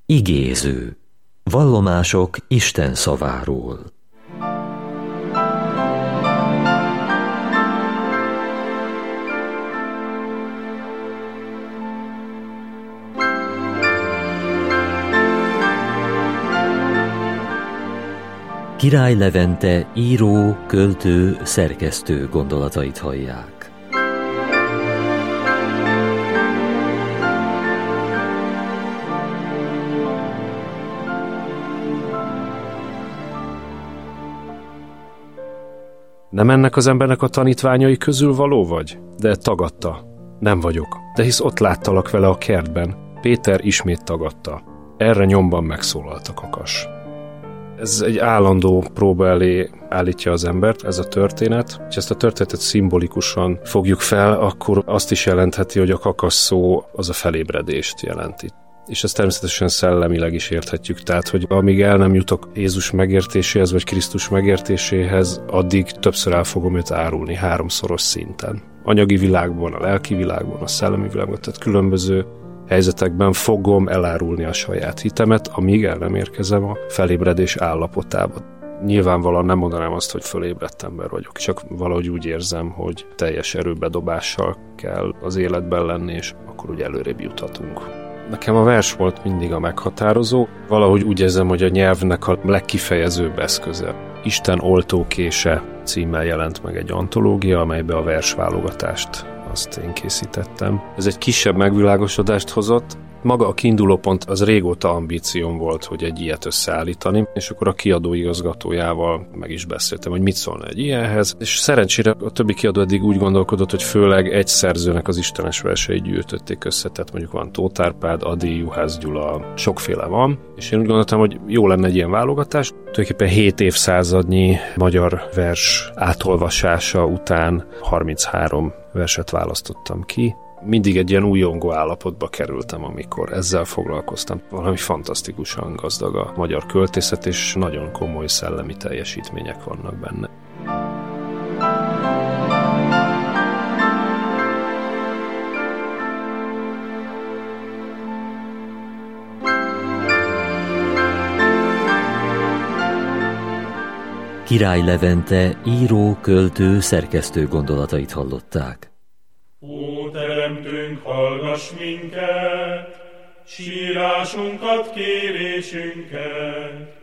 Igéző. Vallomások Isten szaváról. Király Levente író, költő, szerkesztő gondolatait hallják. Nem ennek az embernek a tanítványai közül való vagy? De tagadta. Nem vagyok. De hisz ott láttalak vele a kertben. Péter ismét tagadta. Erre nyomban megszólalt a kakas. Ez egy állandó próba elé állítja az embert, ez a történet. Ha ezt a történetet szimbolikusan fogjuk fel, akkor azt is jelentheti, hogy a kakas szó az a felébredést jelenti. És ezt természetesen szellemileg is érthetjük. Tehát, hogy amíg el nem jutok Jézus megértéséhez, vagy Krisztus megértéséhez, addig többször el fogom őt árulni, 3-szoros szinten. Anyagi világban, a lelki világban, a szellemi világban, tehát különböző helyzetekben fogom elárulni a saját hitemet, amíg el nem érkezem a felébredés állapotába. Nyilvánvalóan nem mondanám azt, hogy fölébredt ember vagyok, csak valahogy úgy érzem, hogy teljes erőbedobással kell az életben lenni, és akkor úgy előrébb juthatunk. Nekem a vers volt mindig a meghatározó, valahogy úgy érzem, hogy a nyelvnek a legkifejezőbb eszköze. Isten oltókése címmel jelent meg egy antológia, amelybe a versválogatást azt én készítettem. Ez egy kisebb megvilágosodást hozott. Maga a kiindulópont az régóta ambícióm volt, hogy egy ilyet összeállítani, és akkor a kiadó igazgatójával meg is beszéltem, hogy mit szólna egy ilyenhez, és szerencsére a többi kiadó eddig úgy gondolkodott, hogy főleg egy szerzőnek az istenes verseit gyűjtötték össze, tehát mondjuk van Tóth Árpád, Ady, Juhász Gyula, sokféle van, és én úgy gondoltam, hogy jó lenne egy ilyen válogatás. Tulajdonképpen 7 évszázadnyi magyar vers átolvasása után 33 verset választottam ki. Mindig egy ilyen újongó állapotba kerültem, amikor ezzel foglalkoztam. Valami fantasztikusan gazdag a magyar költészet, és nagyon komoly szellemi teljesítmények vannak benne. Király Levente író, költő, szerkesztő gondolatait hallották. Ó, Teremtőnk, hallgass minket, sírásunkat, kérésünket,